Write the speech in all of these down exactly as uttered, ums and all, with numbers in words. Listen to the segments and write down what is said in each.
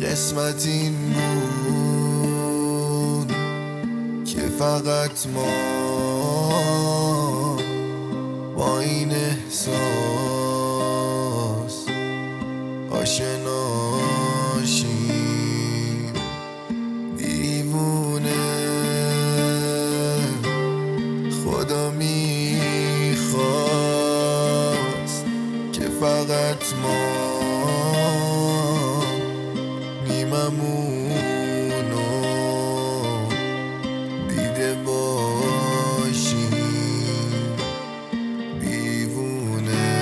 قسمت این بود که فقط ما با این احساس آشناشیم. دیوونه خدا میخواست که فقط ما نیممونو دیده باشیم. دیوونه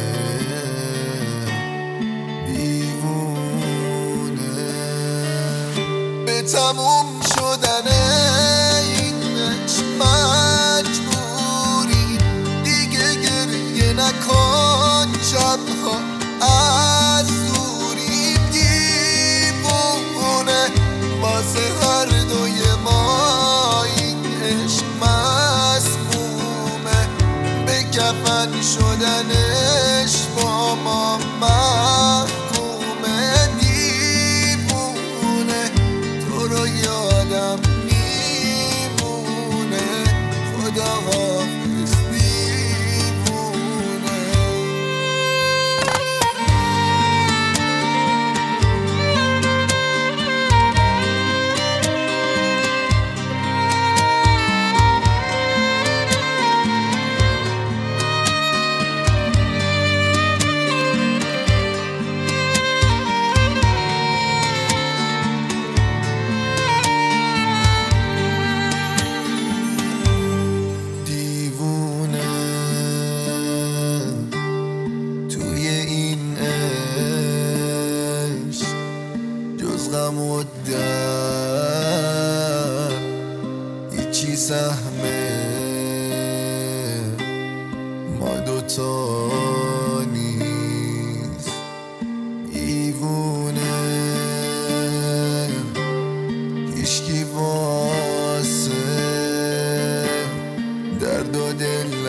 دیوونه به تموم شدن این عشق مجبوری دیگه گریه نکن. شبها از دوری دیوونه واسه هر دوی ما این عشق مسمومه. به کفن شدنش با ما محکومه. دیوونه تو رو یادم میمونه. خدا حافظ دیوونه. غم و درد هیچی سهمه ما دوتا نیست. دیوونه هیچکی واسه درد و دل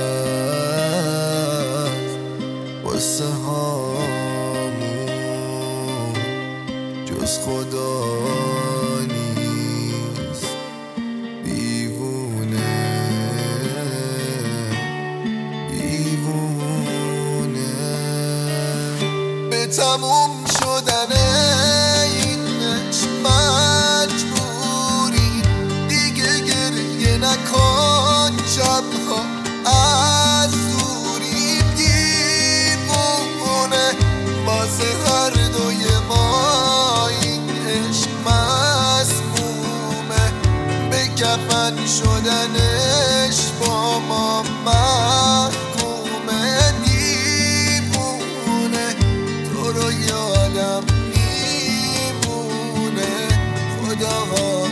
هست واسه هامون جز خدا نیست. دیوونه دیوونه به تموم شدن این عشق مجبوری دیگه گریه نکن. شبها از دوری دیوونه واسه هر دوی ما کفن شدنش با ما محکومه. دیوونه تو رو یادم میمونه. خدا